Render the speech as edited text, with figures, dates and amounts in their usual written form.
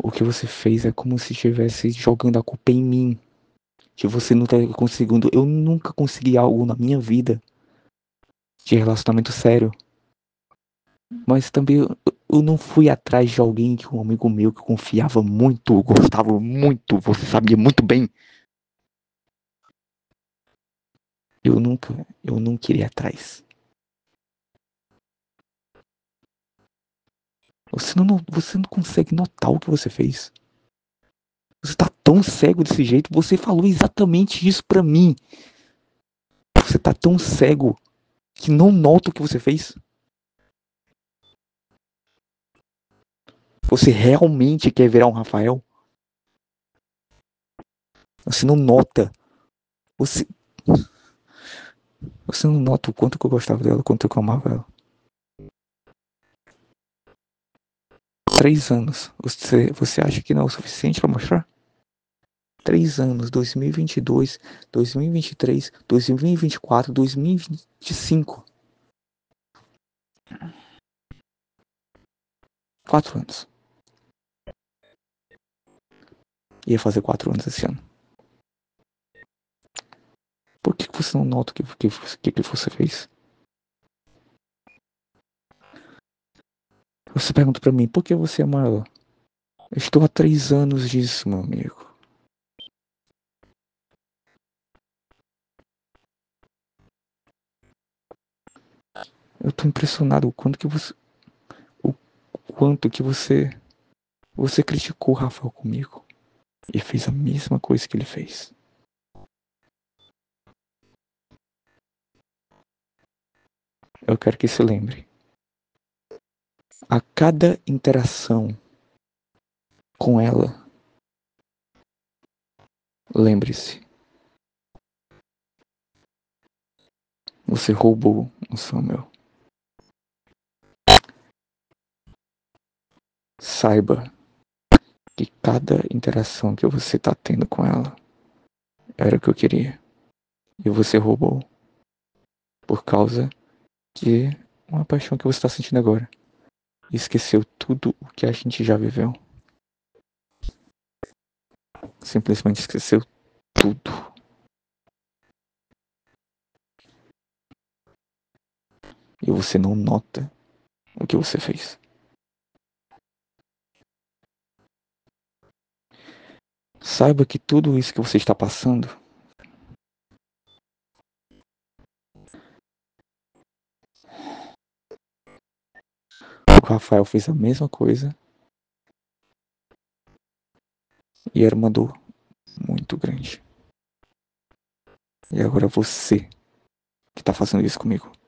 O que você fez é como se estivesse jogando a culpa em mim. Que você não tá conseguindo. Eu nunca consegui algo na minha vida de relacionamento sério. Mas também eu não fui atrás de alguém, de um amigo meu que eu confiava muito, gostava muito, você sabia muito bem. Eu não queria ir atrás. Você não consegue notar o que você fez. Você tá tão cego desse jeito, você falou exatamente isso pra mim. Você tá tão cego que não nota o que você fez. Você realmente quer virar um Rafael? Você não nota. Você, você não nota o quanto que eu gostava dela, o quanto que eu amava ela. 3 anos. Você acha que não é o suficiente pra mostrar? 3 anos, 2022, 2023, 2024, 2025. 4 anos. Ia fazer 4 anos esse ano. Por que você não nota o que você fez? Você pergunta pra mim, por que você ama ela? Eu estou há 3 anos disso, meu amigo. Eu tô impressionado o quanto que você criticou o Rafael comigo e fez a mesma coisa que ele fez. Eu quero que se lembre. A cada interação com ela, lembre-se, você roubou o Samuel. Saiba que cada interação que você tá tendo com ela era o que eu queria. E você roubou por causa de uma paixão que você tá sentindo agora. E esqueceu tudo o que a gente já viveu. Simplesmente esqueceu tudo. E você não nota o que você fez. Saiba que tudo isso que você está passando o Rafael fez a mesma coisa e era uma dor muito grande. E agora você que tá fazendo isso comigo.